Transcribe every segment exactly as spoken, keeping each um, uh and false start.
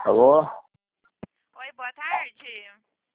Alô? Oi, boa tarde.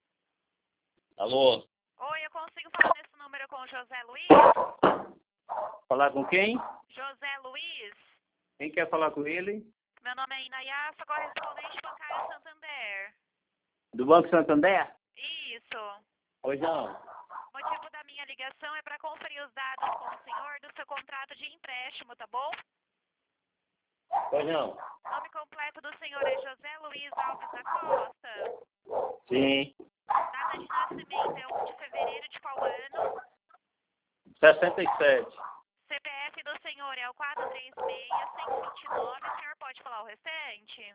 Alô? Oi, eu consigo falar nesse número com o José Luiz? Falar com quem? José Luiz? Quem quer falar com ele? Meu nome é Inayá, sou correspondente bancário Santander. Do Banco Santander? Isso. Pois não. O motivo da minha ligação é para conferir os dados com o senhor do seu contrato de empréstimo, tá bom? Pois não. O nome completo do senhor é José Luiz Alves da Costa. Sim. Data de nascimento é um de fevereiro de qual ano? sessenta e sete. C P F do senhor é o quatro três seis, cento e vinte e nove. O senhor pode falar o restante?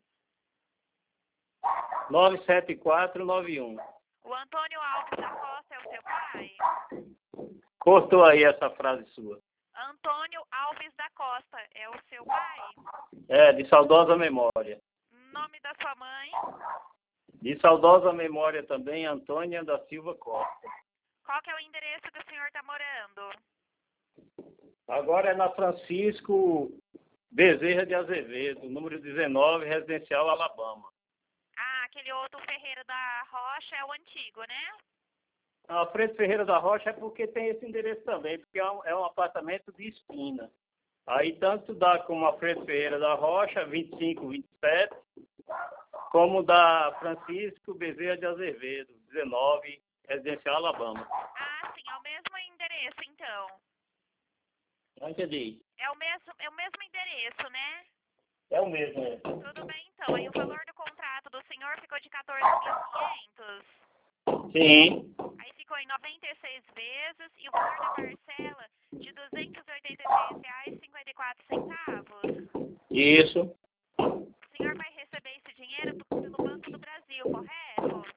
nove sete quatro nove um. O Antônio Alves da Costa é o seu pai? Cortou aí essa frase sua. Antônio Alves da Costa é o seu pai? É, de saudosa memória. Nome da sua mãe? De saudosa memória também, Antônia da Silva Costa. Qual que é o endereço que o senhor está morando? Agora é na Francisco Bezerra de Azevedo, número dezenove, Residencial Alabama. Ah, aquele outro Ferreira da Rocha é o antigo, né? Alfredo Ferreira da Rocha é porque tem esse endereço também, porque é um, é um apartamento de esquina. Aí tanto dá como Alfredo Ferreira da Rocha, vinte e cinco, vinte e sete, como da Francisco Bezerra de Azevedo, dezenove, Residencial Alabama. Ah, sim, é o mesmo endereço, então. Não entendi. É o mesmo, é o mesmo endereço, né? É o mesmo, é. Tudo bem, então. Aí o valor do contrato do senhor ficou de quatorze mil e quinhentos. Sim. Aí ficou em noventa e seis vezes e o valor da parcela de duzentos e oitenta e três reais e cinquenta e quatro centavos. Isso. O senhor vai receber esse dinheiro pelo Banco do Brasil, correto?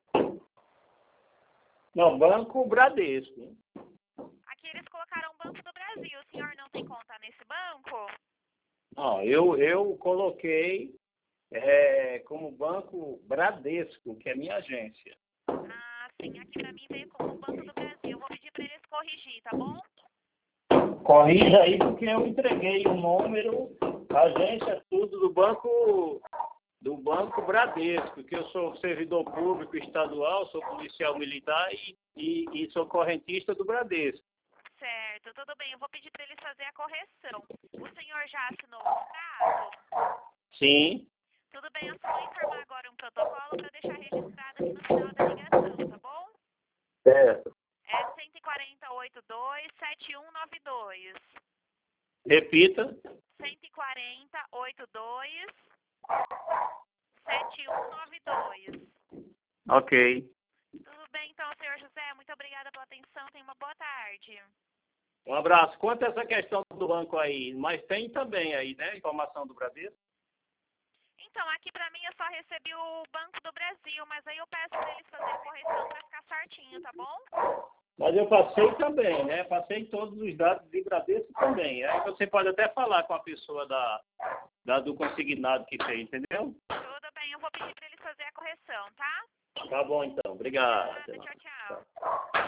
Não, Banco Bradesco. Aqui eles colocaram Banco do Brasil. O senhor não tem conta nesse banco? Não, eu, eu coloquei é, como Banco Bradesco, que é minha agência. Ah, sim. Aqui pra mim veio como Banco do Brasil. Eu vou pedir pra eles corrigir, tá bom? Corrija aí, porque eu entreguei o número, agência, tudo do Banco do Banco Bradesco, que eu sou servidor público estadual, sou policial militar e, e, e sou correntista do Bradesco. Certo, tudo bem. Eu vou pedir pra eles fazer a correção. O senhor já assinou o contrato? Sim, Tudo bem, eu só vou informar agora um protocolo para deixar registrado aqui no final da ligação, tá bom? certo. É cento e quarenta, oitenta e dois, setenta e um noventa e dois. Repita. cento e quarenta, oitenta e dois, setenta e um noventa e dois. Ok. Tudo bem, então, senhor José. Muito obrigada pela atenção. Tenha uma boa tarde. Um abraço. Quanto a essa questão do banco aí, mas tem também aí, né, informação do Bradesco? Então, aqui pra mim eu só recebi o Banco do Brasil, mas aí eu peço pra eles fazerem correção pra ficar certinho, tá bom? Mas eu passei também, né? Passei todos os dados de Bradesco também. Aí você pode até falar com a pessoa da, da do consignado que fez, entendeu? Tudo bem, eu vou pedir pra eles fazerem a correção, tá? Tá bom então. Obrigado. Nada, tchau, tchau.